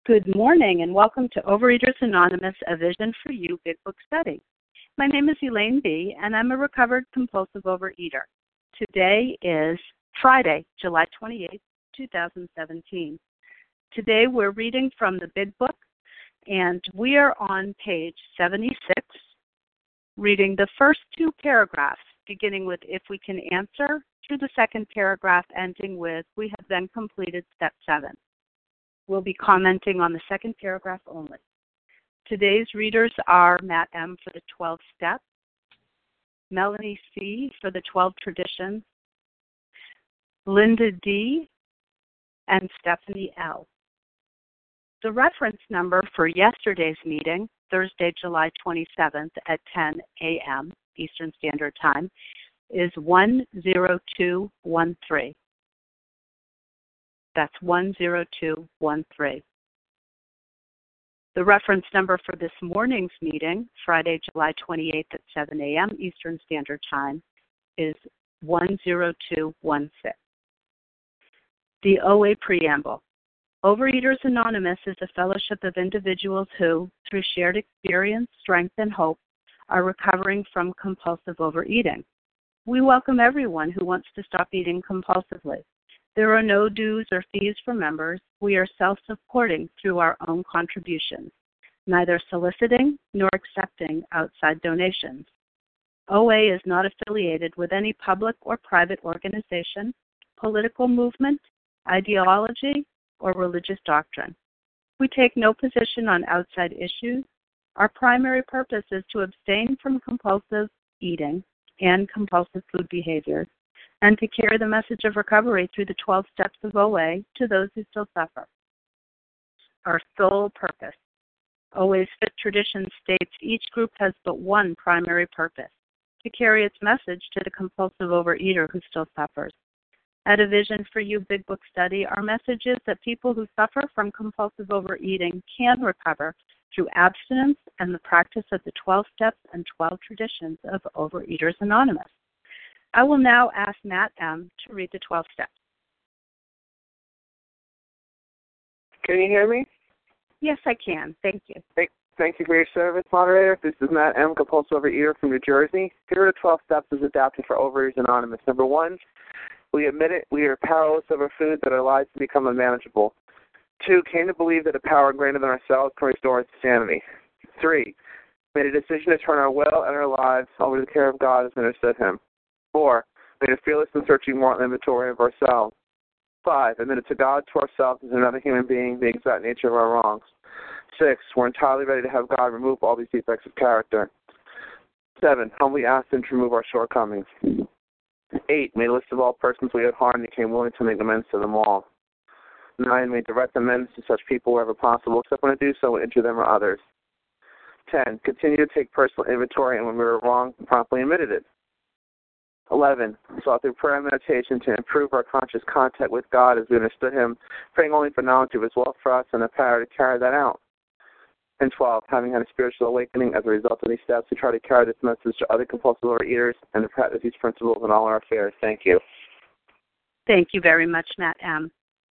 Good morning and welcome to Overeaters Anonymous, A Vision for You Big Book Study. My name is Elaine B. and I'm a recovered compulsive overeater. Today is Friday, July 28, 2017. Today we're reading from the Big Book and we are on page 76, reading the first two paragraphs, beginning with If We Can Answer, through the second paragraph ending with We Have Then Completed Step 7. We'll be commenting on the second paragraph only. Today's readers are Matt M. for the 12 Steps, Melanie C. for the 12 Traditions, Linda D. and Stephanie L. The reference number for yesterday's meeting, Thursday, July 27th at 10 a.m. Eastern Standard Time, is 10213. That's 10213. The reference number for this morning's meeting, Friday, July 28th at 7 a.m. Eastern Standard Time, is 10216. The OA Preamble. Overeaters Anonymous is a fellowship of individuals who, through shared experience, strength, and hope, are recovering from compulsive overeating. We welcome everyone who wants to stop eating compulsively. There are no dues or fees for members. We are self-supporting through our own contributions, neither soliciting nor accepting outside donations. OA is not affiliated with any public or private organization, political movement, ideology, or religious doctrine. We take no position on outside issues. Our primary purpose is to abstain from compulsive eating and compulsive food behaviors, and to carry the message of recovery through the 12 steps of OA to those who still suffer. Our sole purpose. OA's fifth tradition states each group has but one primary purpose, to carry its message to the compulsive overeater who still suffers. At A Vision for You Big Book Study, our message is that people who suffer from compulsive overeating can recover through abstinence and the practice of the 12 steps and 12 traditions of Overeaters Anonymous. I will now ask Matt M. to read the 12 steps. Can you hear me? Yes, I can. Thank you. Thank you for your service, moderator. This is Matt M., compulsive overeater from New Jersey. Here are the 12 steps as adapted for Overeaters Anonymous. Number 1, we admit it. We are powerless over food that our lives become unmanageable. 2, came to believe that a power greater than ourselves can restore us to sanity. 3, made a decision to turn our will and our lives over to the care of God as we understood Him. 4, made a fearless and searching moral inventory of ourselves. 5, admitted to God, to ourselves, as another human being, the exact nature of our wrongs. 6, we're entirely ready to have God remove all these defects of character. 7, humbly asked Him to remove our shortcomings. 8, made a list of all persons we had harmed and became willing to make amends to them all. 9, made direct amends to such people wherever possible, except when to do so would injure them or others. 10, continue to take personal inventory, and when we were wrong, promptly admitted it. 11, sought through prayer and meditation to improve our conscious contact with God as we understood Him, praying only for knowledge of His will for us and the power to carry that out. And 12, having had a spiritual awakening as a result of these steps, we try to carry this message to other compulsive overeaters and to practice these principles in all our affairs. Thank you. Thank you very much, Matt M.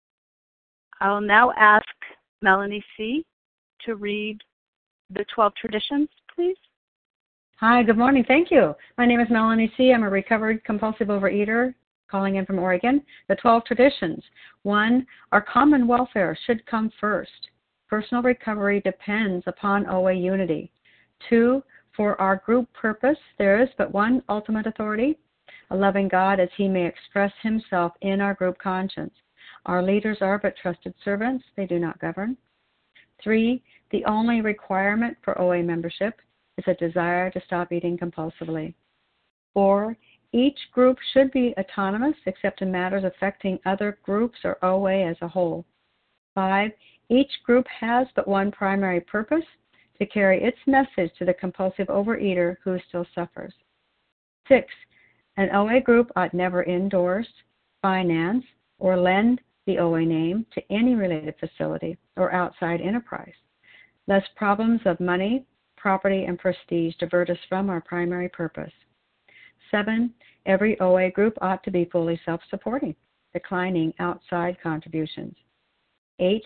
I'll now ask Melanie C. to read the 12 traditions, please. Hi, good morning. Thank you. My name is Melanie C. I'm a recovered compulsive overeater calling in from Oregon. The 12 traditions. 1, our common welfare should come first. Personal recovery depends upon OA unity. 2, for our group purpose, there is but one ultimate authority, a loving God as He may express Himself in our group conscience. Our leaders are but trusted servants. They do not govern. 3, the only requirement for OA membership is a desire to stop eating compulsively. 4, each group should be autonomous except in matters affecting other groups or OA as a whole. 5, each group has but one primary purpose, to carry its message to the compulsive overeater who still suffers. 6, an OA group ought never endorse, finance, or lend the OA name to any related facility or outside enterprise, lest problems of money, property, and prestige divert us from our primary purpose. 7, every OA group ought to be fully self-supporting, declining outside contributions. 8,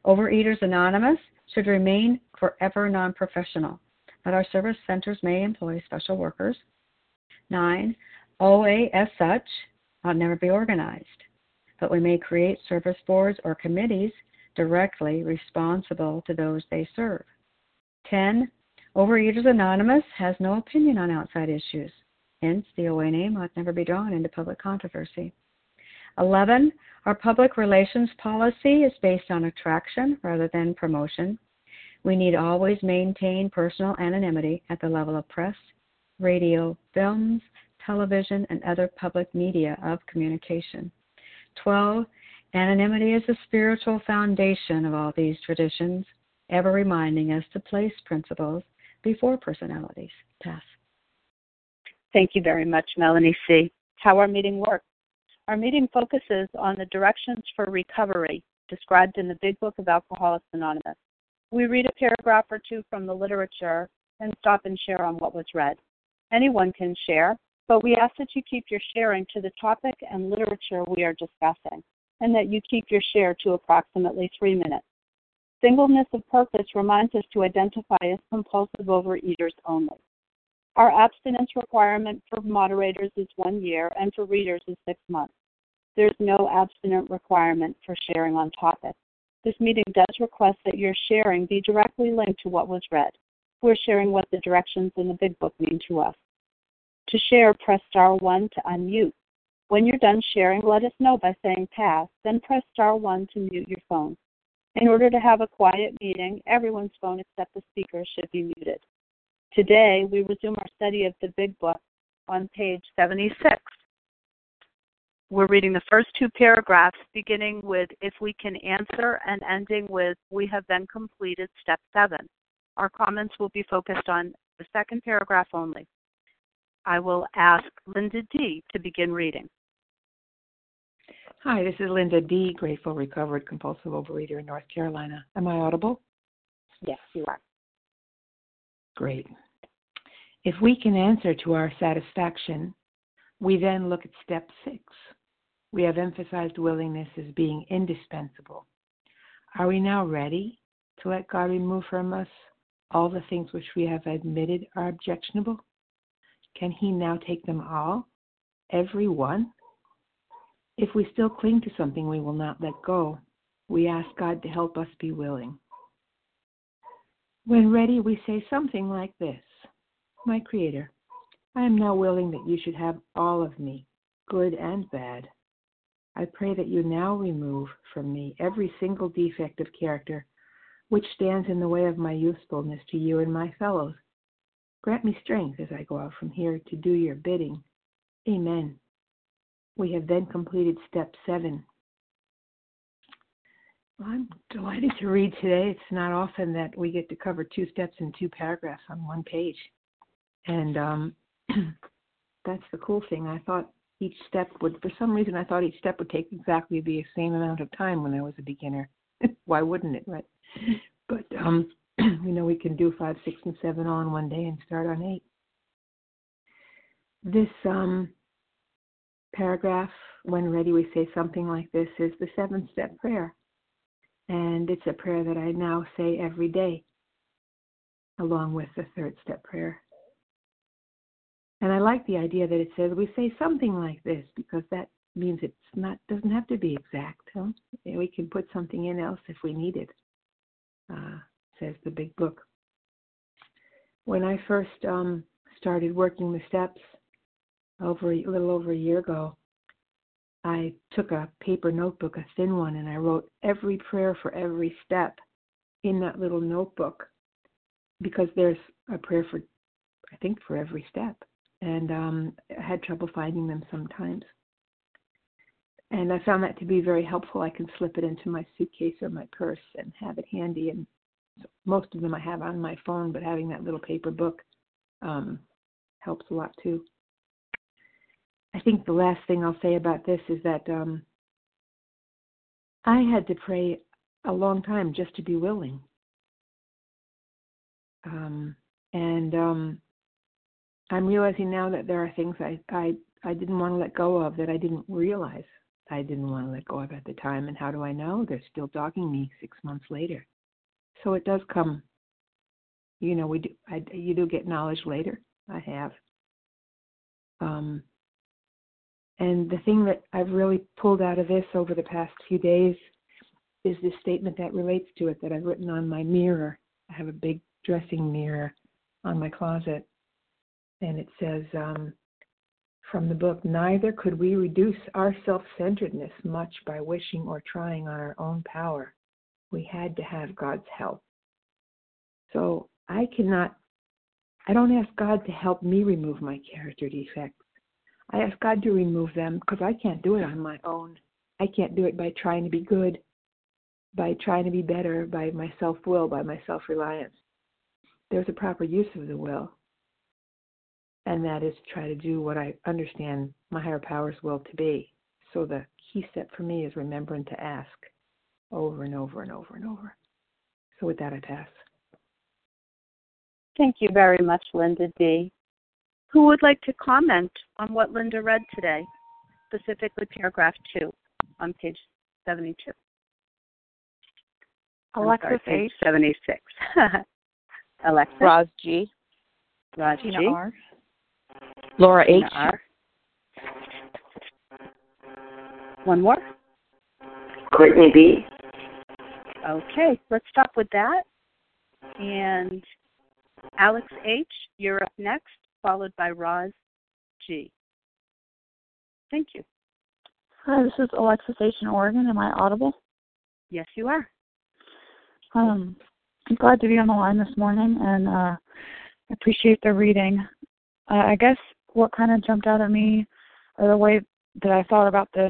Overeaters Anonymous should remain forever non-professional, but our service centers may employ special workers. 9. OA as such ought never be organized, but we may create service boards or committees directly responsible to those they serve. 10. Overeaters Anonymous has no opinion on outside issues. Hence, the OA name ought never be drawn into public controversy. 11. Our public relations policy is based on attraction rather than promotion. We need always maintain personal anonymity at the level of press, radio, films, television, and other public media of communication. 12. Anonymity is the spiritual foundation of all these traditions, ever reminding us to place principles before personalities. Pass. Thank you very much, Melanie C. How our meeting works. Our meeting focuses on the directions for recovery described in the Big Book of Alcoholics Anonymous. We read a paragraph or two from the literature and stop and share on what was read. Anyone can share, but we ask that you keep your sharing to the topic and literature we are discussing, and that you keep your share to approximately 3 minutes. Singleness of purpose reminds us to identify as compulsive overeaters only. Our abstinence requirement for moderators is 1 year, and for readers is 6 months. There's no abstinent requirement for sharing on topic. This meeting does request that your sharing be directly linked to what was read. We're sharing what the directions in the Big Book mean to us. To share, press star 1 to unmute. When you're done sharing, let us know by saying pass, then press star 1 to mute your phone. In order to have a quiet meeting, everyone's phone except the speaker should be muted. Today, we resume our study of the Big Book on page 76. We're reading the first 2 paragraphs, beginning with if we can answer and ending with we have then completed step 7. Our comments will be focused on the second paragraph only. I will ask Linda D. to begin reading. Hi, this is Linda D., grateful, recovered, compulsive overeater in North Carolina. Am I audible? Yes, you are. Great. If we can answer to our satisfaction, we then look at step 6. We have emphasized willingness as being indispensable. Are we now ready to let God remove from us all the things which we have admitted are objectionable? Can He now take them all, every one? If we still cling to something we will not let go, we ask God to help us be willing. When ready, we say something like this: My Creator, I am now willing that you should have all of me, good and bad. I pray that you now remove from me every single defect of character which stands in the way of my usefulness to you and my fellows. Grant me strength as I go out from here to do your bidding. Amen. We have then completed step 7. Well, I'm delighted to read today. It's not often that we get to cover 2 steps in 2 paragraphs on 1 page. And that's the cool thing. I thought each step would, for some reason, I thought each step would take exactly the same amount of time when I was a beginner. Why wouldn't it, right? But, we can do 5, 6, and 7 all in one day and start on 8. This paragraph, when ready, we say something like this, is the 7-step prayer. And it's a prayer that I now say every day, along with the 3rd step prayer. And I like the idea that it says we say something like this, because that means doesn't have to be exact. Huh? We can put something in else if we need it, says the Big Book. When I first started working the steps a little over a year ago, I took a paper notebook, a thin one, and I wrote every prayer for every step in that little notebook, because there's a prayer for every step. And I had trouble finding them sometimes. And I found that to be very helpful. I can slip it into my suitcase or my purse and have it handy. And most of them I have on my phone, but having that little paper book helps a lot too. I think the last thing I'll say about this is that I had to pray a long time just to be willing. I'm realizing now that there are things I didn't want to let go of, that I didn't realize I didn't want to let go of at the time. And how do I know? They're still dogging me 6 months later. So it does come, you do get knowledge later. I have. And the thing that I've really pulled out of this over the past few days is this statement that relates to it that I've written on my mirror. I have a big dressing mirror on my closet. And it says, from the book, neither could we reduce our self-centeredness much by wishing or trying on our own power. We had to have God's help. So I don't ask God to help me remove my character defects. I ask God to remove them because I can't do it on my own. I can't do it by trying to be good, by trying to be better, by my self-will, by my self-reliance. There's a proper use of the will, and that is to try to do what I understand my higher power's will to be. So the key step for me is remembering to ask over and over and over and over. So with that, I pass. Thank you very much, Linda D. Who would like to comment on what Linda read today, specifically paragraph 2 on page 72? Alexis page H. 76. Alexis. Roz G. Roz Tina G. R. Laura Tina H. R. One more. Courtney B. Okay, let's stop with that. And Alex H., you're up next, followed by Roz G. Thank you. Hi, this is Alexis H. in Oregon. Am I audible? Yes, you are. I'm glad to be on the line this morning, and I appreciate the reading. I guess what kind of jumped out at me, or the way that I thought about this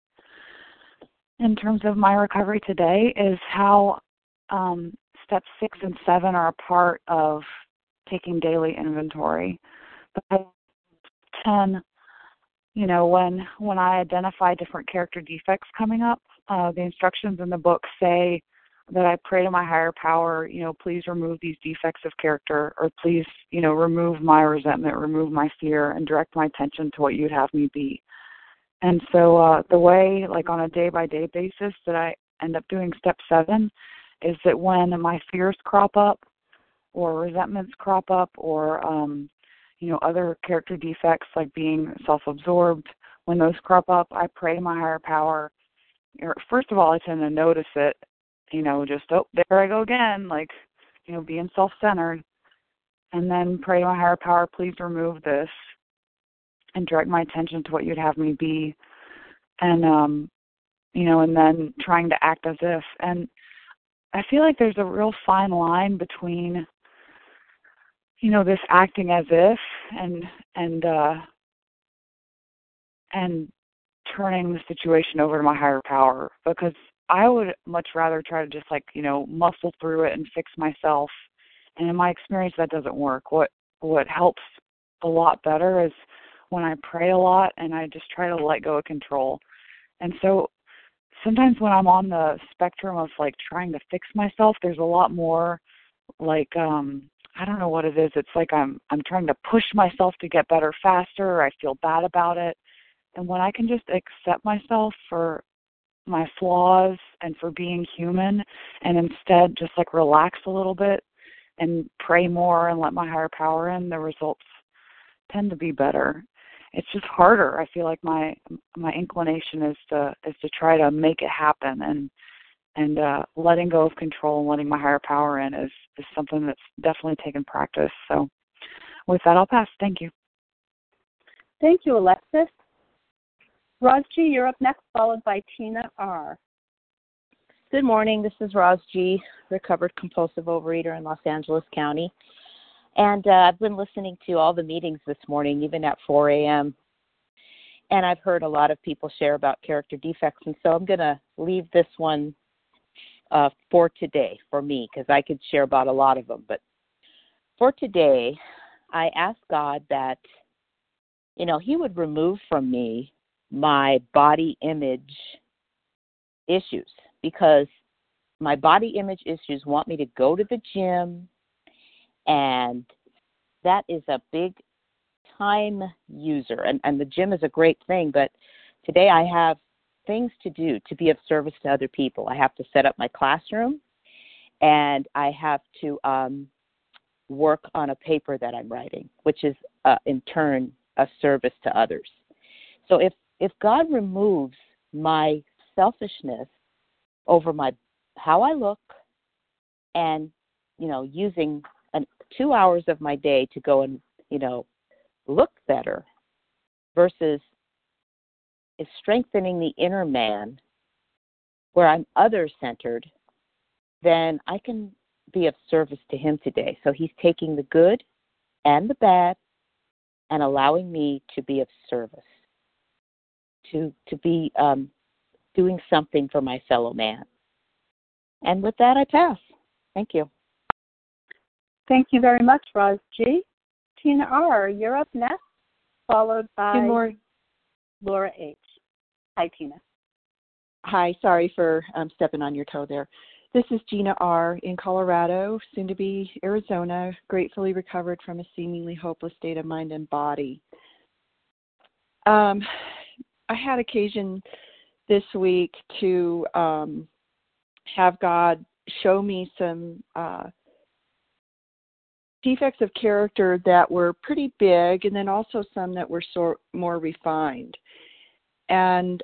in terms of my recovery today, is how steps 6 and 7 are a part of taking daily inventory. But 10, when I identify different character defects coming up, the instructions in the book say that I pray to my higher power, please remove these defects of character, or please, remove my resentment, remove my fear, and direct my attention to what you'd have me be. And so the way, like on a day-by-day basis, that I end up doing step 7 is that when my fears crop up, or resentments crop up, or, other character defects like being self-absorbed, when those crop up, I pray to my higher power. First of all, I tend to notice it, there I go again, being self-centered. And then pray to my higher power, please remove this and direct my attention to what you'd have me be. And, and then trying to act as if. And I feel like there's a real fine line between, this acting as if and turning the situation over to my higher power, because I would much rather try to just muscle through it and fix myself. And in my experience, that doesn't work. What helps a lot better is when I pray a lot and I just try to let go of control. And so sometimes when I'm on the spectrum of trying to fix myself, there's a lot more I don't know what it is. It's like I'm trying to push myself to get better faster, or I feel bad about it. And when I can just accept myself for my flaws and for being human, and instead just relax a little bit and pray more and let my higher power in, the results tend to be better. It's just harder. I feel like my inclination is to try to make it happen, and letting go of control and letting my higher power in is something that's definitely taken practice. So with that, I'll pass. Thank you. Thank you, Alexis. Roz G., you're up next, followed by Tina R. Good morning. This is Roz G., recovered compulsive overeater in Los Angeles County. And I've been listening to all the meetings this morning, even at 4 a.m. And I've heard a lot of people share about character defects. And so I'm going to leave this one for today for me, because I could share about a lot of them. But for today, I asked God that, He would remove from me my body image issues, because my body image issues want me to go to the gym, and that is a big time user. And the gym is a great thing, but today I have things to do to be of service to other people. I have to set up my classroom, and I have to work on a paper that I'm writing, which is in turn a service to others. So if God removes my selfishness over how I look, and using 2 hours of my day to go and look better, versus is strengthening the inner man where I'm other-centered, then I can be of service to him today. So he's taking the good and the bad and allowing me to be of service, to be doing something for my fellow man. And with that, I pass. Thank you. Thank you very much, Roz G. Tina R., you're up next, followed by Laura H. Hi, Tina. Hi, sorry for stepping on your toe there. This is Gina R. in Colorado, soon to be Arizona, gratefully recovered from a seemingly hopeless state of mind and body. I had occasion this week to have God show me some defects of character that were pretty big, and then also some that were more refined. And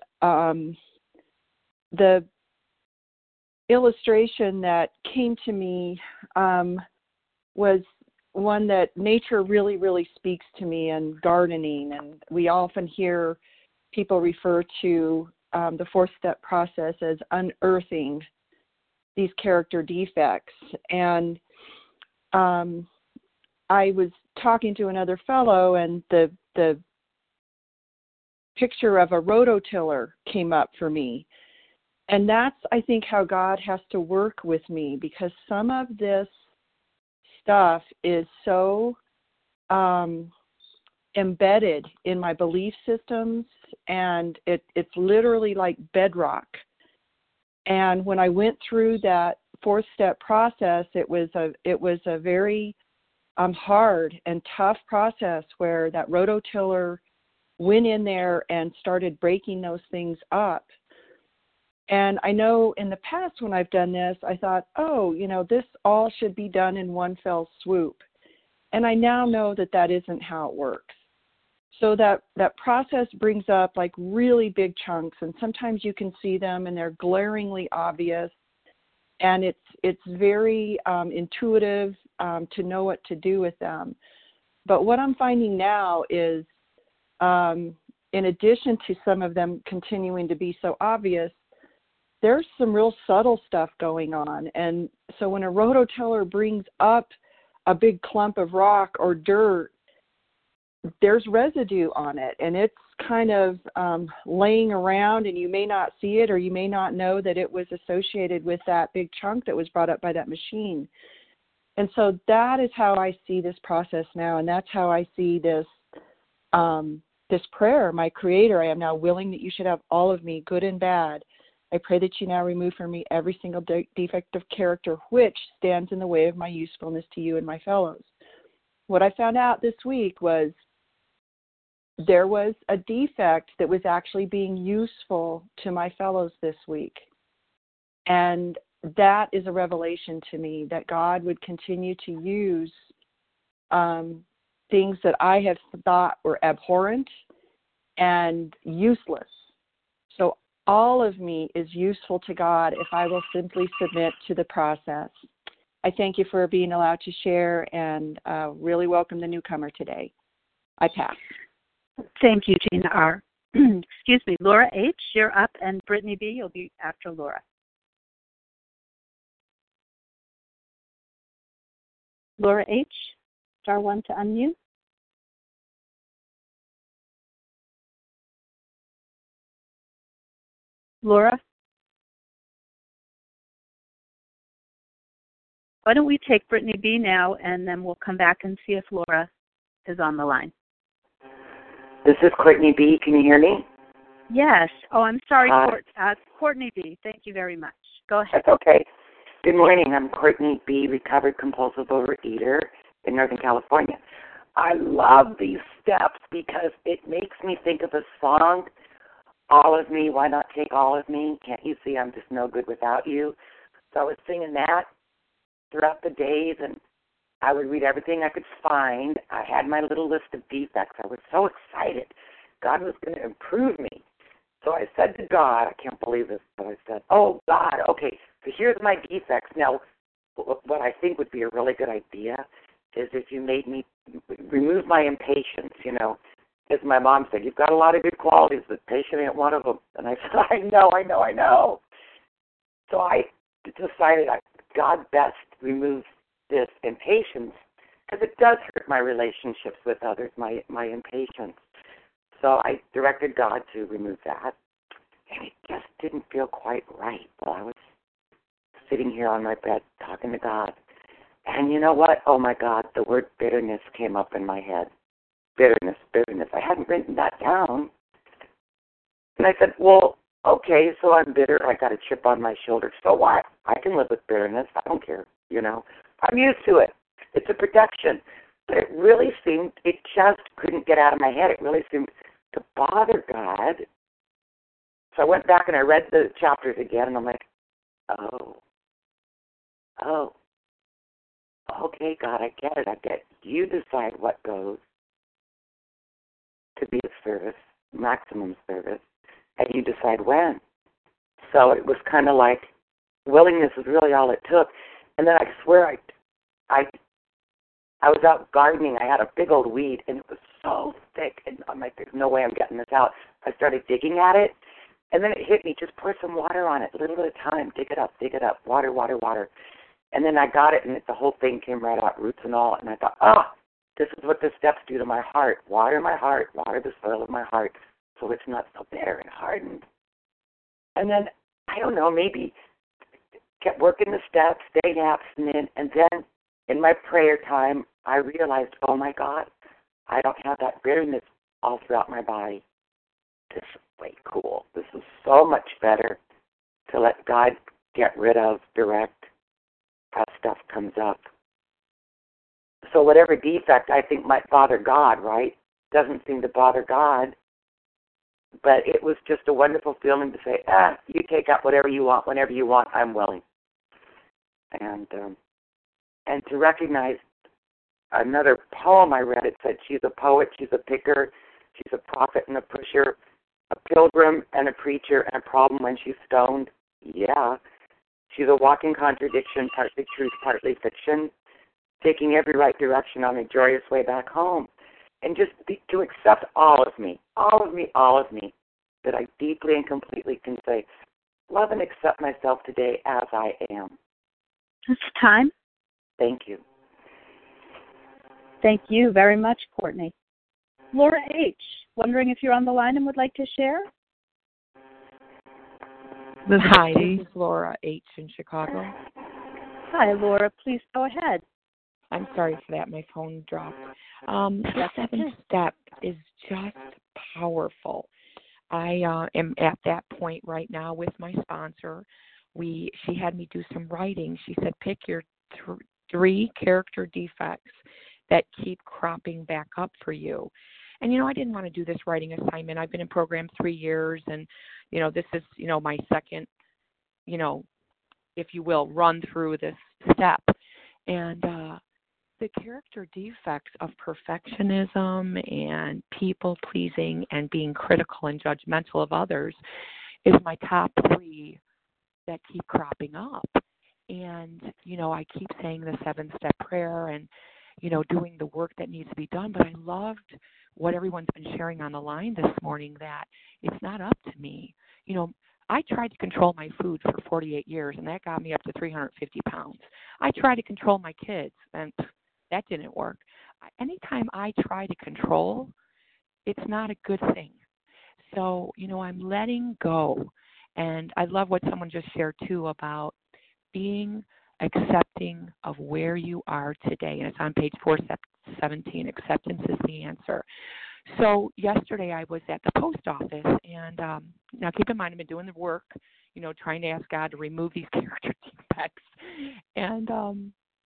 the illustration that came to me was one that nature really, really speaks to me, and gardening. And we often hear people refer to the fourth-step process as unearthing these character defects. And I was talking to another fellow, and the picture of a rototiller came up for me. And that's, I think, how God has to work with me, because some of this stuff is so embedded in my belief systems, and it's literally like bedrock. And when I went through that fourth-step process, it was a very hard and tough process where that rototiller went in there and started breaking those things up. And I know in the past when I've done this, I thought, this all should be done in one fell swoop. And I now know that that isn't how it works. So that process brings up like really big chunks, and sometimes you can see them and they're glaringly obvious. And it's very intuitive to know what to do with them. But what I'm finding now is, in addition to some of them continuing to be so obvious, there's some real subtle stuff going on. And so when a rototiller brings up a big clump of rock or dirt, there's residue on it, and it's kind of laying around, and you may not see it, or you may not know that it was associated with that big chunk that was brought up by that machine. And so that is how I see this process now, and that's how I see this this prayer. My Creator, I am now willing that you should have all of me, good and bad. I pray that you now remove from me every single defect of character which stands in the way of my usefulness to you and my fellows. What I found out this week was there was a defect that was actually being useful to my fellows this week. And that is a revelation to me, that God would continue to use things that I have thought were abhorrent and useless. So all of me is useful to God if I will simply submit to the process. I thank you for being allowed to share, and really welcome the newcomer today. I pass. Thank you, Gina R. Excuse me. Laura H., you're up, and Brittany B., you'll be after Laura. Laura H., star one to unmute. Laura? Why don't we take Brittany B. now, and then we'll come back and see if Laura is on the line. This is Courtney B. Can you hear me? Yes. Oh, I'm sorry, Courtney B. Thank you very much. Go ahead. That's okay. Good morning. I'm Courtney B., recovered compulsive overeater in Northern California. I love these steps because it makes me think of a song all of me, why not take all of me? Can't you see I'm just no good without you? So I was singing that throughout the days, and I would read everything I could find. I had my little list of defects. I was so excited. God was going to improve me. So I said to God, I can't believe this, but I said, oh, God, okay, so here's my defects. Now, what I think would be a really good idea is if you made me remove my impatience, you know. As my mom said, you've got a lot of good qualities, but patient ain't one of them. And I said, I know. So I decided God best remove this impatience because it does hurt my relationships with others, my impatience. So I directed God to remove that, and it just didn't feel quite right while I was sitting here on my bed talking to God. And you know what? Oh, my God, the word bitterness came up in my head. Bitterness. I hadn't written that down. And I said, well, okay, so I'm bitter. I got a chip on my shoulder. So what? I can live with bitterness. I don't care, you know. I'm used to it. It's a protection. But it really seemed, it just couldn't get out of my head. It really seemed to bother God. So I went back and I read the chapters again, and I'm like, oh, okay, God, I get it. You decide what goes to be of service, maximum service, and you decide when. So it was kind of like willingness is really all it took. And then I swear I was out gardening. I had a big old weed, and it was so thick, and I'm like, there's no way I'm getting this out. I started digging at it, and then it hit me, just pour some water on it, a little bit of time, dig it up, water. And then I got it, and the whole thing came right out, roots and all, and I thought, this is what the steps do to my heart. Water my heart, water the soil of my heart, so it's not so bare and hardened. And then, I don't know, maybe kept working the steps, staying abstinent, and then in my prayer time, I realized, oh my God, I don't have that bitterness all throughout my body. This is way cool. This is so much better to let God get rid of, direct, as stuff comes up. So whatever defect I think might bother God, right, doesn't seem to bother God. But it was just a wonderful feeling to say, you take out whatever you want, whenever you want, I'm willing. And to recognize another poem I read, it said she's a poet, she's a picker, she's a prophet and a pusher, a pilgrim and a preacher, and a problem when she's stoned. Yeah. She's a walking contradiction, partly truth, partly fiction, taking every right direction on a joyous way back home. And just to accept all of me, that I deeply and completely can say, love and accept myself today as I am. It's time. Thank you. Thank you very much, Courtney. Laura H., wondering if you're on the line and would like to share? Hi, this is Laura H. in Chicago. Hi, Laura. Please go ahead. I'm sorry for that. My phone dropped. The seventh step is just powerful. I am at that point right now with my sponsor. She had me do some writing. She said, pick your three character defects that keep cropping back up for you. And, I didn't want to do this writing assignment. I've been in program 3 years, and, this is, my second, if you will, run through this step. And the character defects of perfectionism and people-pleasing and being critical and judgmental of others is my top 3 that keep cropping up. And, I keep saying the 7-step prayer and, doing the work that needs to be done. But I loved what everyone's been sharing on the line this morning, that it's not up to me. I tried to control my food for 48 years, and that got me up to 350 pounds. I tried to control my kids, and that didn't work. Anytime I try to control, it's not a good thing. So, I'm letting go. And I love what someone just shared, too, about being accepting of where you are today. And it's on page 417, acceptance is the answer. So yesterday I was at the post office, and now keep in mind I've been doing the work, trying to ask God to remove these character defects. And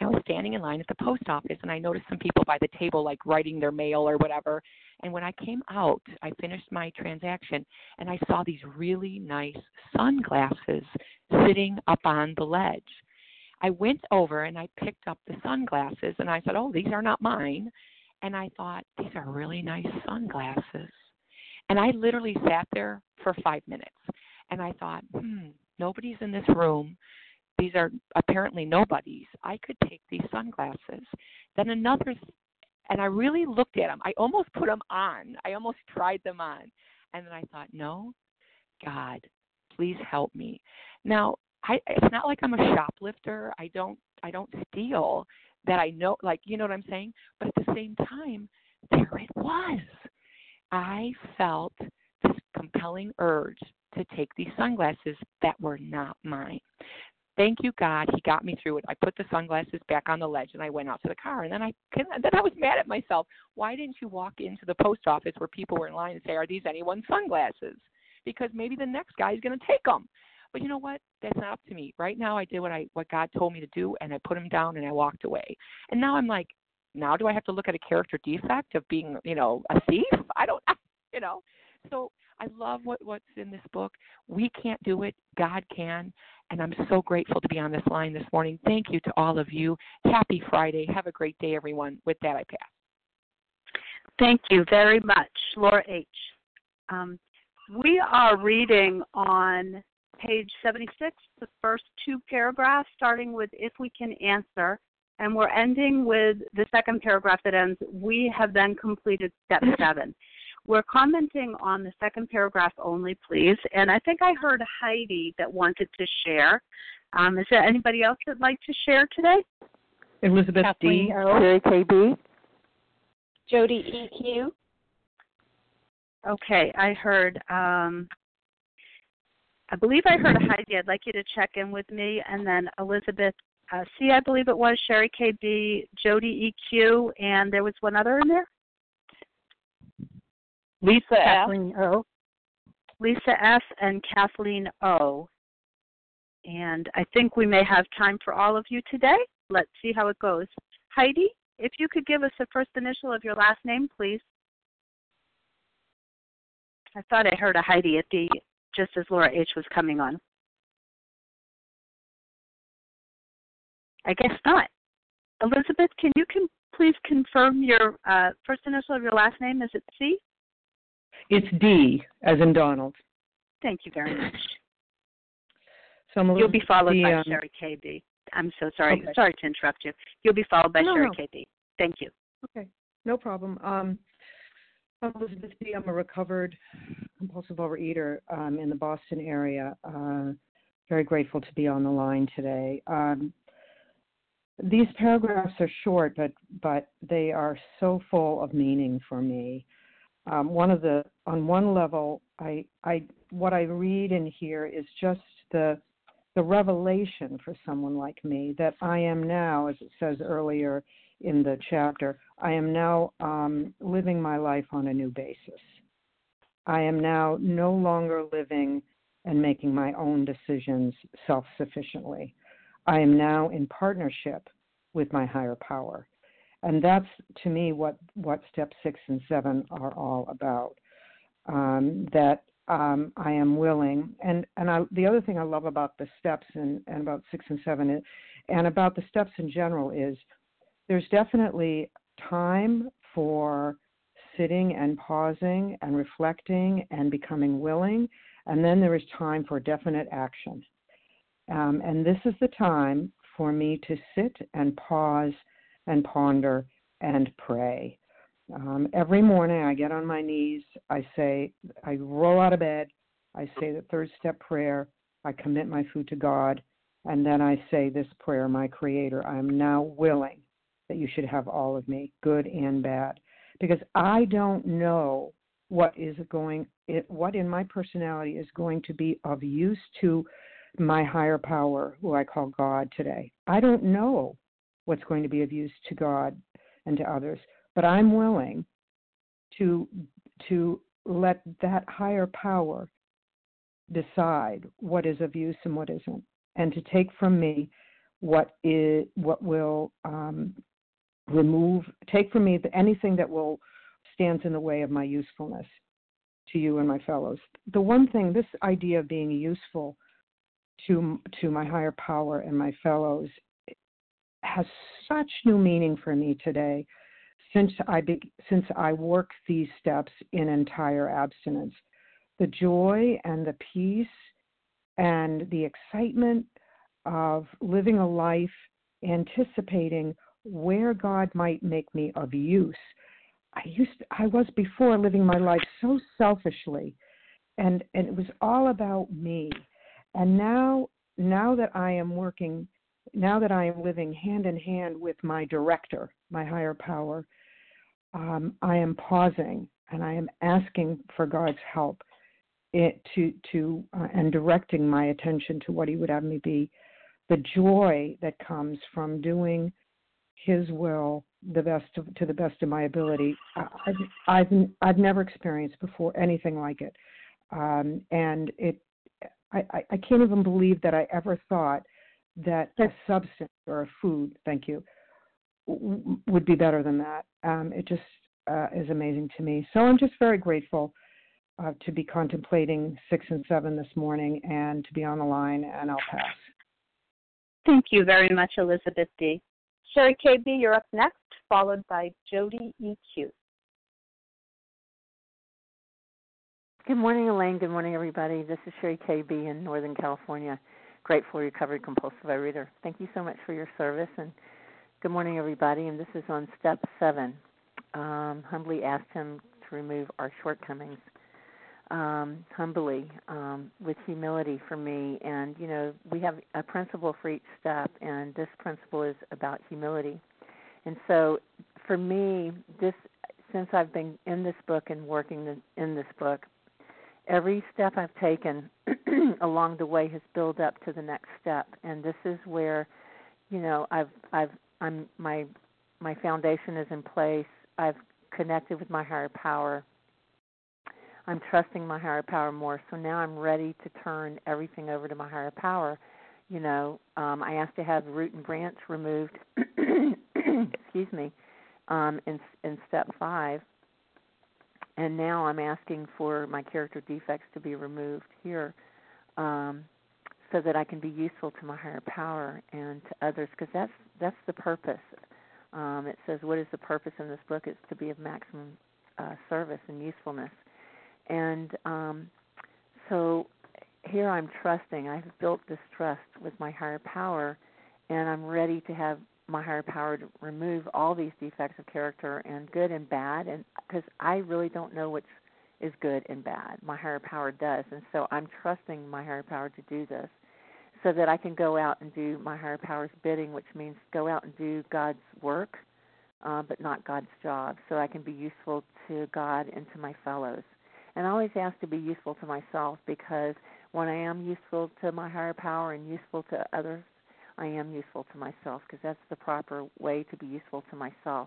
I was standing in line at the post office, and I noticed some people by the table, like writing their mail or whatever. And when I came out, I finished my transaction, and I saw these really nice sunglasses sitting up on the ledge. I went over and I picked up the sunglasses, and I said, oh, these are not mine. And I thought, these are really nice sunglasses. And I literally sat there for 5 minutes. And I thought, nobody's in this room. These are apparently nobody's. I could take these sunglasses. Then and I really looked at them. I almost put them on. I almost tried them on. And then I thought, no, God, please help me. Now, it's not like I'm a shoplifter. I don't steal that I know, like, you know what I'm saying? But at the same time, there it was. I felt this compelling urge to take these sunglasses that were not mine. Thank you, God. He got me through it. I put the sunglasses back on the ledge, and I went out to the car. And then I was mad at myself. Why didn't you walk into the post office where people were in line and say, are these anyone's sunglasses? Because maybe the next guy is going to take them. But you know what? That's not up to me. Right now, I did what God told me to do, and I put them down, and I walked away. And now I'm like, now do I have to look at a character defect of being, a thief? So I love what's in this book. We can't do it. God can. And I'm so grateful to be on this line this morning. Thank you to all of you. Happy Friday. Have a great day, everyone. With that, I pass. Thank you very much, Laura H. We are reading on page 76, the first two paragraphs, starting with if we can answer, and we're ending with the second paragraph that ends, we have then completed step 7. We're commenting on the second paragraph only, please, and I think I heard Heidi that wanted to share. Is there anybody else that'd like to share today? Elizabeth Kathleen D. O. Sherry KB. Jody EQ. Okay, I heard, I believe I heard Heidi. I'd like you to check in with me, and then Elizabeth C, I believe it was, Sherry KB, Jody EQ, and there was one other in there? Lisa Kathleen O. Lisa S. and Kathleen O. And I think we may have time for all of you today. Let's see how it goes. Heidi, if you could give us the first initial of your last name, please. I thought I heard a Heidi at just as Laura H. was coming on. I guess not. Elizabeth, can you please confirm your first initial of your last name? Is it C? It's D, as in Donald. Thank you very much. So you'll be followed by Sherry KB. I'm so sorry. Okay. Sorry to interrupt you. You'll be followed by Sherry No. KB. Thank you. Okay, no problem. I'm Elizabeth D. I'm a recovered compulsive overeater in the Boston area. Very grateful to be on the line today. These paragraphs are short, but they are so full of meaning for me. On one level, what I read in here is just the revelation for someone like me that I am now, as it says earlier in the chapter, I am now living my life on a new basis. I am now no longer living and making my own decisions self-sufficiently. I am now in partnership with my higher power. And that's, to me, what steps 6 and 7 are all about. I am willing. And the other thing I love about the steps and about 6 and 7 and about the steps in general is there's definitely time for sitting and pausing and reflecting and becoming willing. And then there is time for definite action. And this is the time for me to sit and pause and ponder and pray. Every morning I get on my knees, I roll out of bed, I say the third step prayer, I commit my food to God, and then I say this prayer, my Creator, I am now willing that you should have all of me, good and bad, because I don't know what in my personality is going to be of use to my higher power, who I call God today. I don't know what's going to be of use to God and to others, but I'm willing to let that higher power decide what is of use and what isn't, and to take from me what will take from me anything that will stands in the way of my usefulness to you and my fellows. The one thing, this idea of being useful to my higher power and my fellows has such new meaning for me today since I work these steps in entire abstinence. The joy and the peace and the excitement of living a life anticipating where God might make me of use. I was before living my life so selfishly, and it was all about me. And now that I am living hand in hand with my director, my higher power, I am pausing and I am asking for God's help and directing my attention to what He would have me be. The joy that comes from doing His will to the best of my ability, I've never experienced before anything like it, and I can't even believe that I ever thought that a substance or a food, thank you, would be better than that. It just is amazing to me. So I'm just very grateful to be contemplating 6 and 7 this morning and to be on the line, and I'll pass. Thank you very much, Elizabeth D. Sherry KB, you're up next, followed by Jody EQ. Good morning, Elaine. Good morning, everybody. This is Sherry KB in Northern California, grateful recovered compulsive overeater. Thank you so much for your service, and good morning, everybody. And this is on step 7. Humbly asked Him to remove our shortcomings. Humbly, with humility for me. And, we have a principle for each step, and this principle is about humility. And so for me, since I've been in this book and working in this book, every step I've taken along the way has built up to the next step. And this is where, my foundation is in place. I've connected with my higher power. I'm trusting my higher power more. So now I'm ready to turn everything over to my higher power. I asked to have root and branch removed, excuse me, in step 5. And now I'm asking for my character defects to be removed here, so that I can be useful to my higher power and to others, because that's the purpose. It says, what is the purpose in this book? It's to be of maximum service and usefulness. And so here I'm trusting. I've built this trust with my higher power, and I'm ready to have my higher power to remove all these defects of character and good and bad, and because I really don't know which is good and bad. My higher power does, and so I'm trusting my higher power to do this so that I can go out and do my higher power's bidding, which means go out and do God's work, but not God's job, so I can be useful to God and to my fellows. And I always ask to be useful to myself, because when I am useful to my higher power and useful to others, I am useful to myself, because that's the proper way to be useful to myself.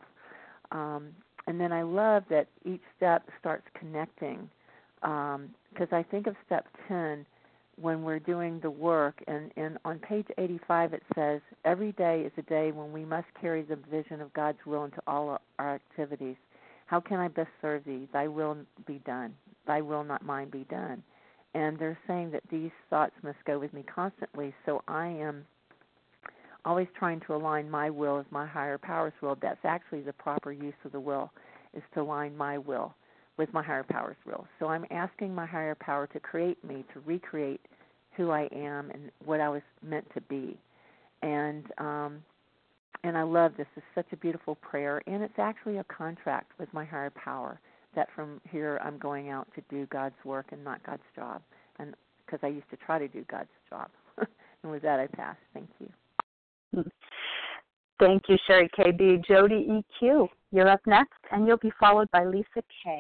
And then I love that each step starts connecting, because I think of step 10 when we're doing the work, and on page 85 it says, every day is a day when we must carry the vision of God's will into all our activities. How can I best serve thee? Thy will be done. Thy will, not mine, be done. And they're saying that these thoughts must go with me constantly, so I am always trying to align my will with my higher power's will. That's actually the proper use of the will, is to align my will with my higher power's will. So I'm asking my higher power to create me, to recreate who I am and what I was meant to be. And I love this. It's such a beautiful prayer, and it's actually a contract with my higher power that from here I'm going out to do God's work and not God's job, and because I used to try to do God's job. And with that, I pass. Thank you. Thank you, Sherry KB. Jody EQ, you're up next, and you'll be followed by Lisa K.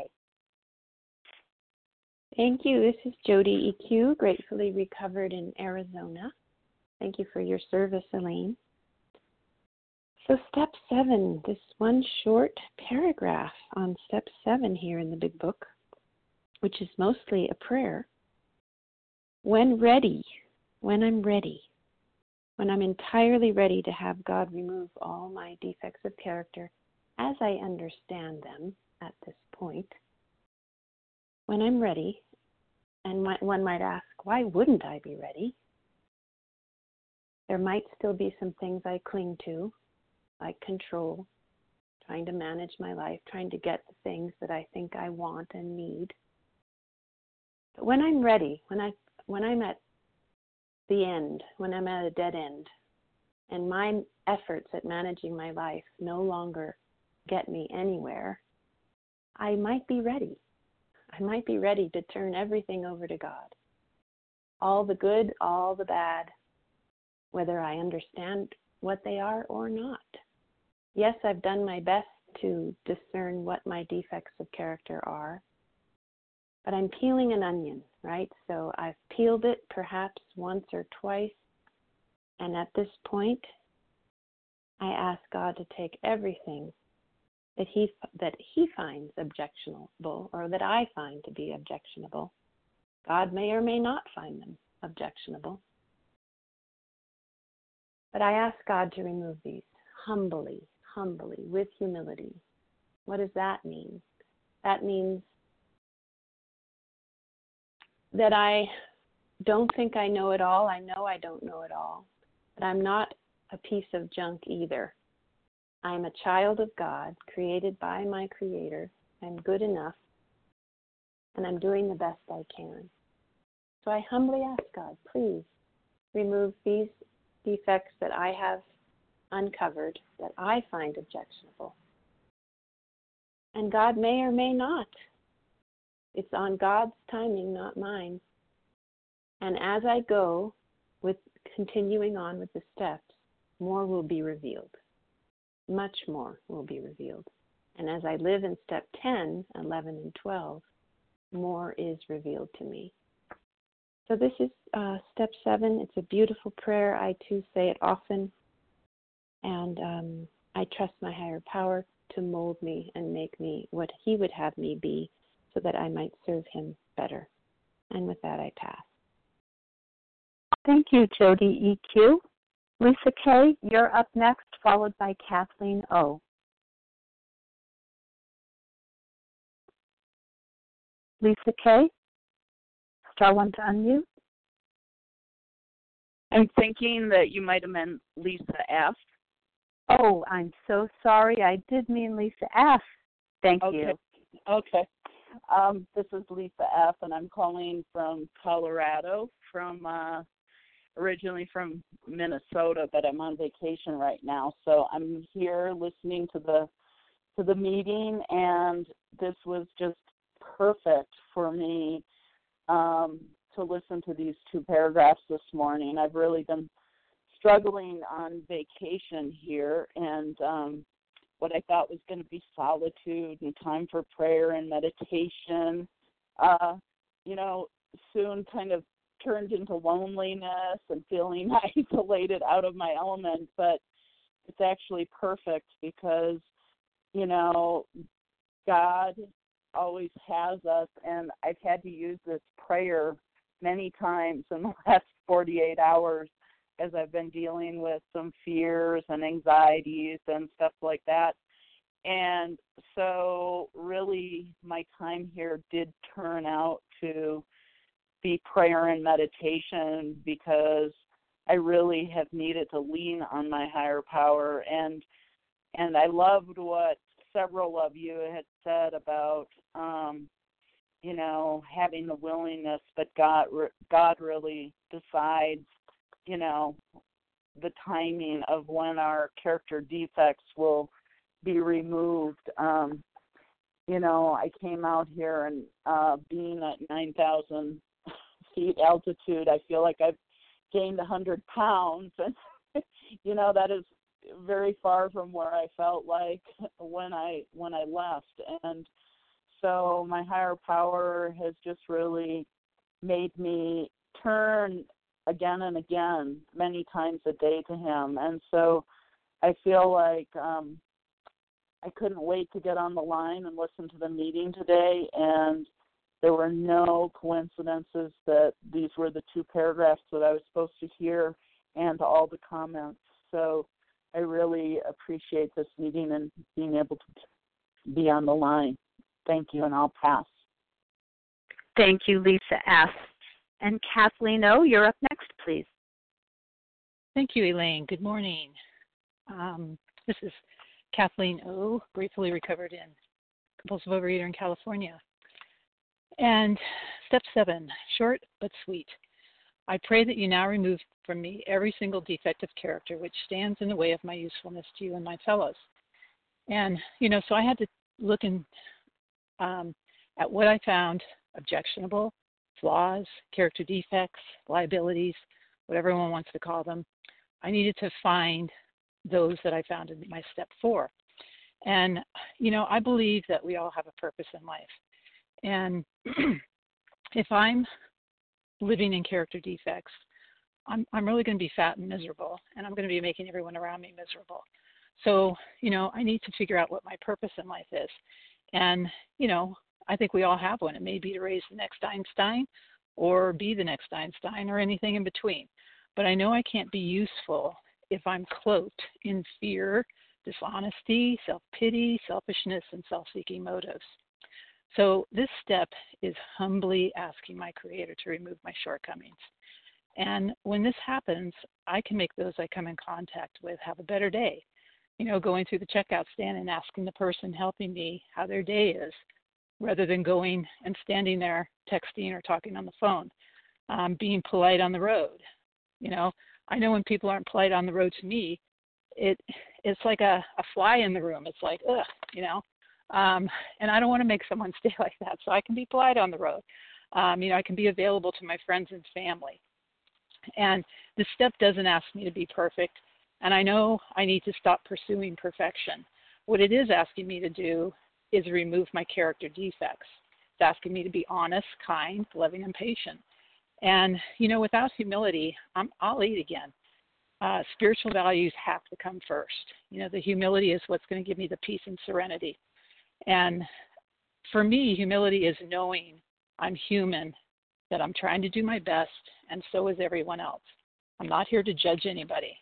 Thank you. This is Jody EQ, gratefully recovered in Arizona. Thank you for your service, Elaine. So step 7, this one short paragraph on step 7 here in the big book, which is mostly a prayer. When I'm ready, when I'm entirely ready to have God remove all my defects of character as I understand them at this point, when I'm ready, and one might ask, why wouldn't I be ready? There might still be some things I cling to, like control, trying to manage my life, trying to get the things that I think I want and need. But when I'm ready, when I'm at the end, when I'm at a dead end, and my efforts at managing my life no longer get me anywhere, I might be ready. I might be ready to turn everything over to God. All the good, all the bad, whether I understand what they are or not. Yes, I've done my best to discern what my defects of character are, but I'm peeling an onion, right? So I've peeled it perhaps once or twice, and at this point, I ask God to take everything that he finds objectionable, or that I find to be objectionable. God may or may not find them objectionable. But I ask God to remove these humbly, with humility. What does that mean? That means that I don't think I know it all. I know I don't know it all. But I'm not a piece of junk either. I'm a child of God, created by my Creator. I'm good enough, and I'm doing the best I can. So I humbly ask God, please remove these defects that I have uncovered, that I find objectionable. And God may or may not. It's on God's timing, not mine. And as I go with continuing on with the steps, more will be revealed. Much more will be revealed. And as I live in step 10, 11, and 12, more is revealed to me. So this is step 7. It's a beautiful prayer. I too say it often. And I trust my higher power to mold me and make me what he would have me be, so that I might serve him better. And with that, I pass. Thank you, Jody EQ. Lisa K., you're up next, followed by Kathleen O. Lisa K., star one to unmute. I'm thinking that you might have meant Lisa F. Oh, I'm so sorry. I did mean Lisa F. Thank you. Okay. This is Lisa F., and I'm calling from Colorado, originally from Minnesota, but I'm on vacation right now. So I'm here listening to the meeting, and this was just perfect for me to listen to these 2 paragraphs this morning. I've really been struggling on vacation here, and what I thought was going to be solitude and time for prayer and meditation, soon kind of turned into loneliness and feeling isolated, out of my element. But it's actually perfect because, God always has us, and I've had to use this prayer many times in the last 48 hours as I've been dealing with some fears and anxieties and stuff like that. And so really my time here did turn out to be prayer and meditation, because I really have needed to lean on my higher power. And I loved what several of you had said about, having the willingness, but God really decides, the timing of when our character defects will be removed. I came out here and being at 9,000 feet altitude, I feel like I've gained 100 pounds, and that is very far from where I felt like when I left. And so my higher power has just really made me turn again and again, many times a day, to him. And so I feel like I couldn't wait to get on the line and listen to the meeting today, and there were no coincidences that these were the 2 paragraphs that I was supposed to hear. and all the comments. So I really appreciate this meeting and being able to be on the line. Thank you, and I'll pass. Thank you, Lisa S. And Kathleen O., you're up next, please. Thank you, Elaine. Good morning. This is Kathleen O., gratefully recovered in compulsive overeater in California. And step 7, short but sweet. I pray that you now remove from me every single defective character which stands in the way of my usefulness to you and my fellows. And, so I had to look at what I found objectionable, flaws, character defects, liabilities, whatever one wants to call them. I needed to find those that I found in my step 4. And, I believe that we all have a purpose in life. And if I'm living in character defects, I'm really going to be fat and miserable, and I'm going to be making everyone around me miserable. So, I need to figure out what my purpose in life is. And, I think we all have one. It may be to raise the next Einstein or be the next Einstein or anything in between. But I know I can't be useful if I'm cloaked in fear, dishonesty, self-pity, selfishness, and self-seeking motives. So this step is humbly asking my Creator to remove my shortcomings. And when this happens, I can make those I come in contact with have a better day. Going through the checkout stand and asking the person helping me how their day is, rather than going and standing there texting or talking on the phone. Being polite on the road. I know when people aren't polite on the road to me, it's like a fly in the room. It's like, ugh, and I don't want to make someone stay like that. So I can be polite on the road. I can be available to my friends and family. And this step doesn't ask me to be perfect. And I know I need to stop pursuing perfection. What it is asking me to do is remove my character defects. It's asking me to be honest, kind, loving, and patient. And, without humility, I'll eat again. Spiritual values have to come first. The humility is what's going to give me the peace and serenity. And for me, humility is knowing I'm human, that I'm trying to do my best, and so is everyone else. I'm not here to judge anybody.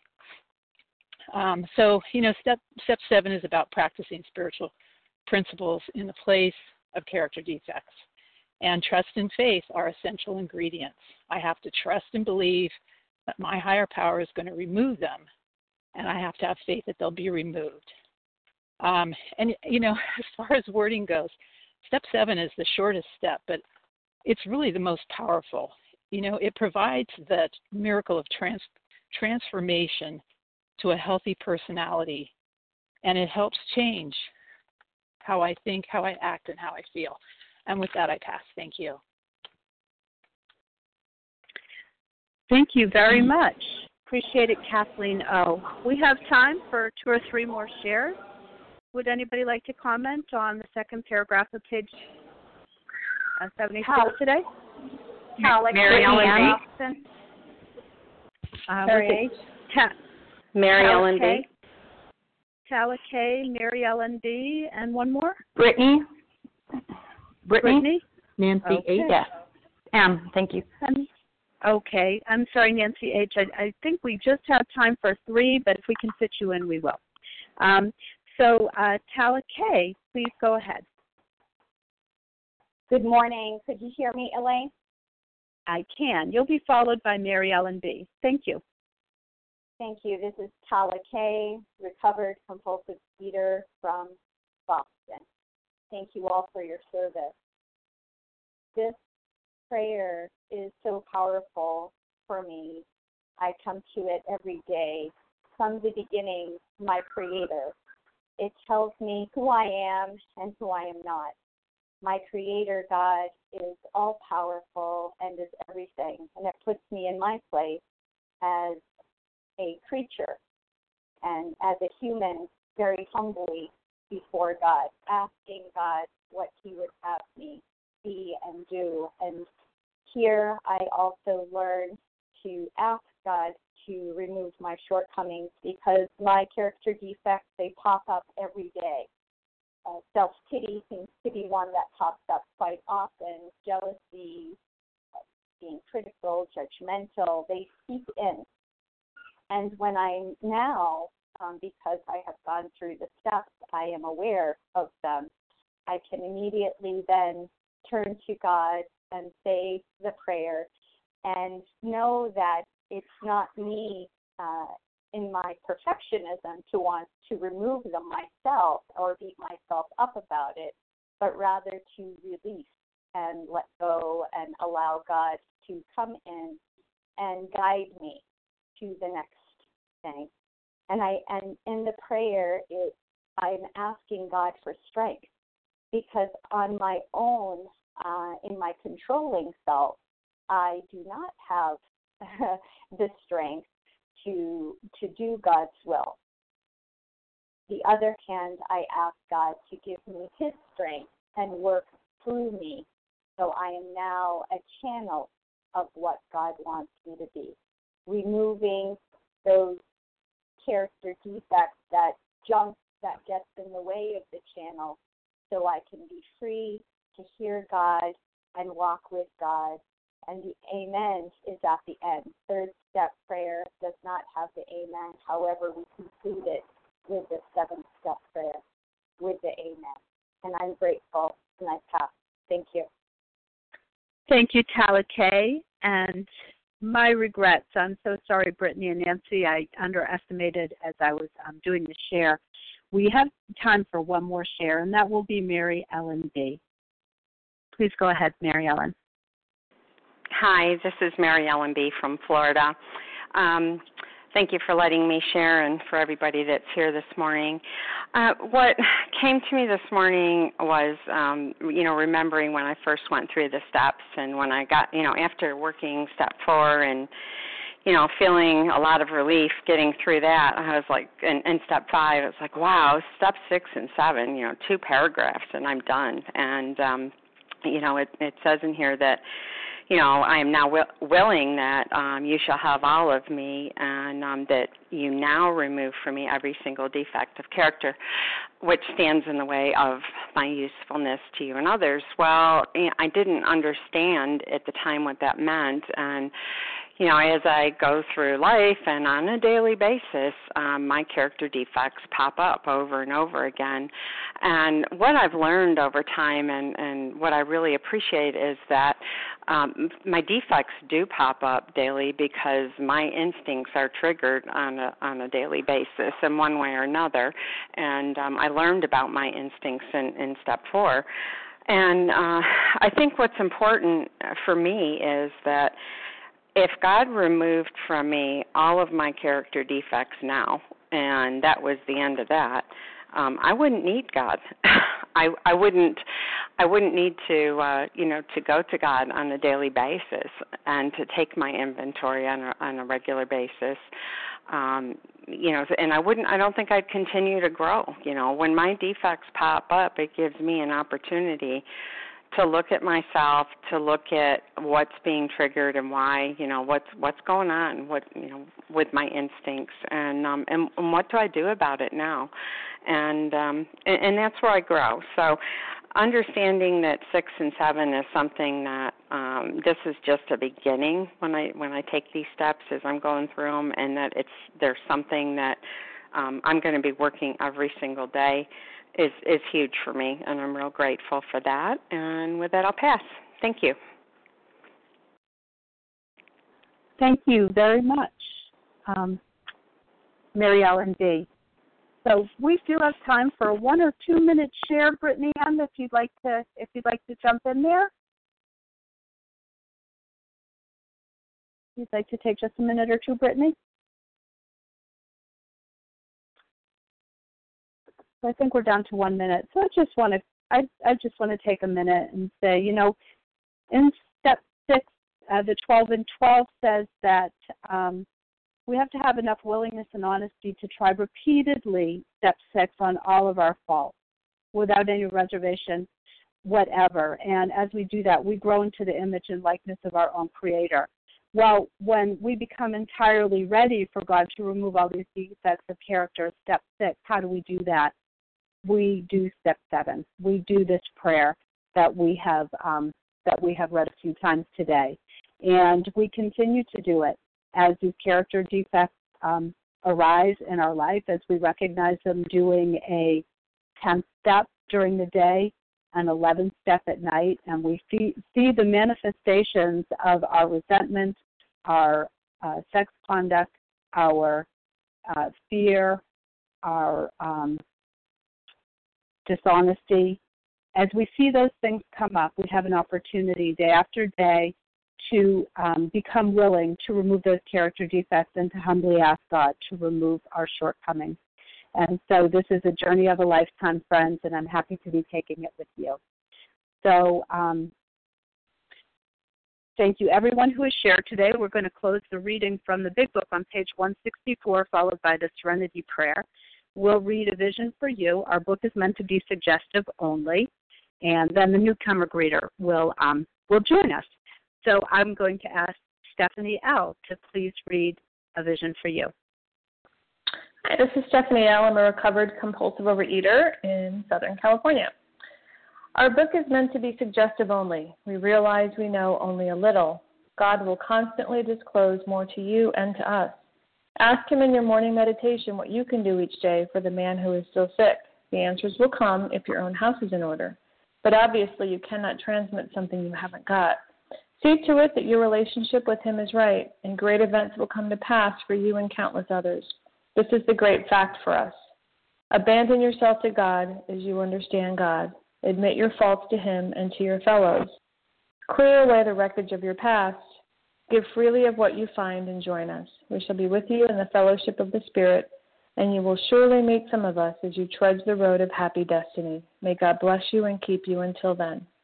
So, step 7 is about practicing spiritual principles in the place of character defects. And trust and faith are essential ingredients. I have to trust and believe that my higher power is going to remove them, and I have to have faith that they'll be removed. And, as far as wording goes, step 7 is the shortest step, but it's really the most powerful. It provides that miracle of transformation to a healthy personality, and it helps change how I think, how I act, and how I feel. And with that, I pass. Thank you. Thank you very much. Appreciate it, Kathleen O. We have time for 2 or 3 more shares. Would anybody like to comment on the second paragraph of page 76 today? Mary Ellen B. Mary Ellen B. Tala K, Mary Ellen B., and one more? Brittany. Nancy okay. H. M. Thank you. Okay. I'm sorry, Nancy H. I think we just have time for 3, but if we can fit you in, we will. So Tala K, please go ahead. Good morning. Could you hear me, Elaine? I can. You'll be followed by Mary Ellen B. Thank you. Thank you. This is Tala K, recovered compulsive eater from Boston. Thank you all for your service. This prayer is so powerful for me. I come to it every day. From the beginning, my Creator. It tells me who I am and who I am not. My Creator, God, is all-powerful and is everything, and it puts me in my place as a creature and as a human very humbly before God, asking God what He would have me be and do. And here I also learn to ask God to remove my shortcomings because my character defects, they pop up every day. Self-pity seems to be one that pops up quite often. Jealousy, being critical, judgmental, they seep in. And when I now, because I have gone through the steps, I am aware of them, I can immediately then turn to God and say the prayer and know that it's not me in my perfectionism to want to remove them myself or beat myself up about it, but rather to release and let go and allow God to come in and guide me to the next thing. And in the prayer, I'm asking God for strength, because on my own, in my controlling self, I do not have the strength to do God's will. The other hand, I ask God to give me His strength and work through me, so I am now a channel of what God wants me to be, removing those character defects, that junk that gets in the way of the channel, so I can be free to hear God and walk with God. And the amen is at the end. Third step prayer does not have the amen. However, we conclude it with the seventh step prayer with the amen. And I'm grateful, and I pass. Thank you. Thank you, Tala Kay. And my regrets. I'm so sorry, Brittany and Nancy. I underestimated as I was doing the share. We have time for one more share, and that will be Mary Ellen B. Please go ahead, Mary Ellen. Hi, this is Mary Ellen B. from Florida. Thank you for letting me share, and for everybody that's here this morning. What came to me this morning was, remembering when I first went through the steps, and when I got, after working step 4 and, feeling a lot of relief getting through that, I was like, and step 5, it was like, wow, step 6 and 7, 2 paragraphs and I'm done. And, it says in here that, I am now willing that you shall have all of me, and that you now remove from me every single defect of character, which stands in the way of my usefulness to you and others. Well, I didn't understand at the time what that meant, and as I go through life and on a daily basis, my character defects pop up over and over again. And what I've learned over time and what I really appreciate is that my defects do pop up daily because my instincts are triggered on a daily basis in one way or another. And I learned about my instincts in step 4. And I think what's important for me is that if God removed from me all of my character defects now, and that was the end of that, I wouldn't need God. I wouldn't need to to go to God on a daily basis and to take my inventory on a regular basis. And I don't think I'd continue to grow. When my defects pop up, it gives me an opportunity to look at myself, to look at what's being triggered and why, what's going on, with my instincts, and what do I do about it now, and that's where I grow. So, understanding that 6 and 7 is something that this is just a beginning when I take these steps as I'm going through them, and that there's something that I'm going to be working every single day. Is huge for me, and I'm real grateful for that. And with that, I'll pass. Thank you. Thank you very much, Mary Ellen B. So we do have time for a 1 or 2 minute share, Brittany M. If you'd like to jump in there. You'd like to take just a minute or two, Brittany? I think we're down to 1 minute. So I just want to take a minute and say, in step 6, the 12 and 12 says that we have to have enough willingness and honesty to try repeatedly step 6 on all of our faults without any reservation whatever. And as we do that, we grow into the image and likeness of our own Creator. Well, when we become entirely ready for God to remove all these defects of character, step 6, how do we do that? We do step 7. We do this prayer that we have read a few times today, and we continue to do it as these character defects arise in our life as we recognize them, doing a 10th step during the day, an 11th step at night, and we see the manifestations of our resentment, our sex conduct, our fear, our dishonesty. As we see those things come up, we have an opportunity day after day to become willing to remove those character defects and to humbly ask God to remove our shortcomings. And so this is a journey of a lifetime, friends, and I'm happy to be taking it with you. So thank you, everyone who has shared today. We're going to close the reading from the Big Book on page 164, followed by the Serenity Prayer. We'll read A Vision for You. Our book is meant to be suggestive only, and then the newcomer greeter will join us. So I'm going to ask Stephanie L. to please read A Vision for You. Hi, this is Stephanie L. I'm a recovered compulsive overeater in Southern California. Our book is meant to be suggestive only. We realize we know only a little. God will constantly disclose more to you and to us. Ask Him in your morning meditation what you can do each day for the man who is still sick. The answers will come if your own house is in order. But obviously you cannot transmit something you haven't got. See to it that your relationship with Him is right, and great events will come to pass for you and countless others. This is the great fact for us. Abandon yourself to God as you understand God. Admit your faults to Him and to your fellows. Clear away the wreckage of your past. Give freely of what you find and join us. We shall be with you in the fellowship of the Spirit, and you will surely meet some of us as you trudge the road of happy destiny. May God bless you and keep you until then.